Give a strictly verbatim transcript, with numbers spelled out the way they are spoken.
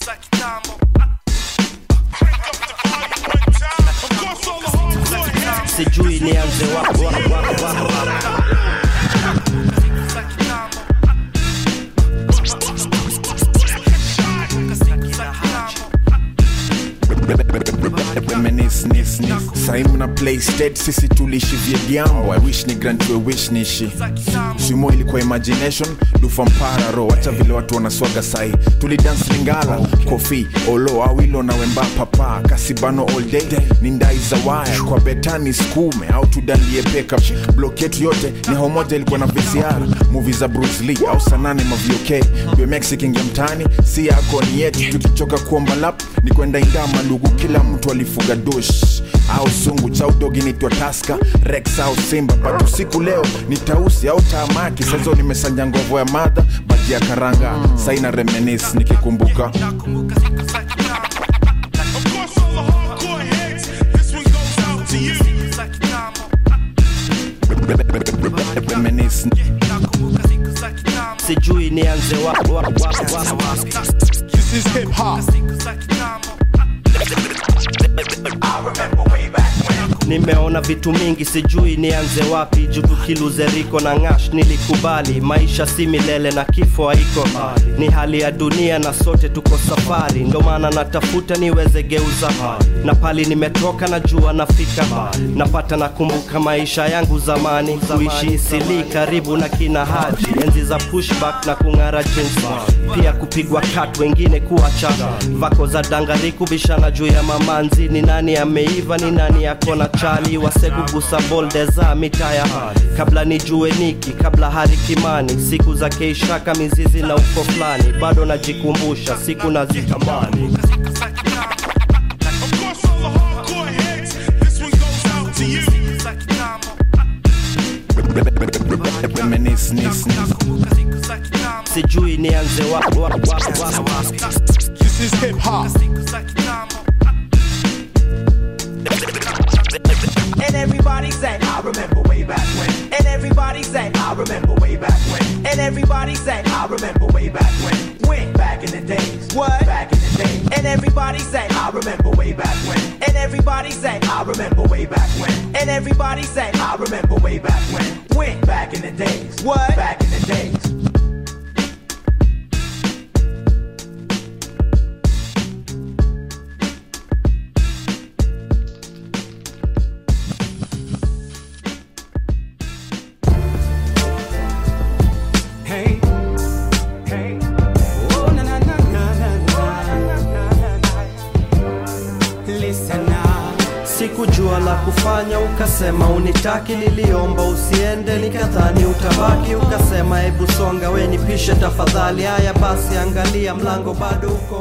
Sijui nianze wapi Reminisce, nis, nis. Sai mna play state, sisi tulishi vya diambo. I wish ni grant we wish nishi. Sumo ilikuwa imagination, dufa mpara ro. Wacha vile watu wanaswaga sai. Tuli dance lingala, kofi, olo, awilo na wemba papa. Kasibano all day, nindai za wire. Kwa betani skume, au tudandie pick up. Block yetu yote, ni homoja ilikuwa na V C R. Movies za Bruce Lee, au sanane ma V O K. Bwe Mexican gemtani, si yako ni yetu. Tukichoka kuomba lap, ni kwenda indama ndugu. Kila mtu alifuga dush au sungu chau dogi nitwa Taska Rex au Simba. But usiku leo ni tausi au tamaki. Sazo nimesanja ngovo ya mada baji ya karanga. Saina reminisce nikikumbuka. Reminisce. Sijui nianze wapi. This is hip hop. I remember way back when. Nimeona vitu mingi sijui nianze wapi. Juu tukiluze Riko na Ngash nilikubali. Maisha si milele na kifo haiko. Ni hali ya dunia na sote tuko safari. Ndo maana natafuta niweze geuza. Na pali nimetoka na jua nafika. Napata nakumbuka maisha yangu zamani. Kuishi Isili karibu na kina Haji. Enzi za pushback na kungara jeans. Pia kupigwa cut wengine kuacha. Vako za dangariku bishana juu ya mamanzi. Ni nani ameiva ni nani akona chali. Wasekugusa bolde za mitaya. Kabla nijue Niki, kabla Hari Kimani. Siku za Keishaka mizizi na uko flani. Bado najikumbusha siku na zitamani. Reminisce, nis, nis. Sijui nianze wapi. This is hip hop. And everybody say, I remember way back when. And everybody say, I remember way back when. And everybody say, I remember way back when. When? Back in the days. What? Back in the days. And everybody say, I remember way back when. And everybody say, I remember way back when. And everybody say, I remember way back when. When? Back in the days. What? Back in the days. Sikujua la kufanya ukasema unitaki. Niliomba usiende nikadhani utabaki. Ukasema ebu songa we nipishe tafadhali. Haya basi angalia mlango bado uko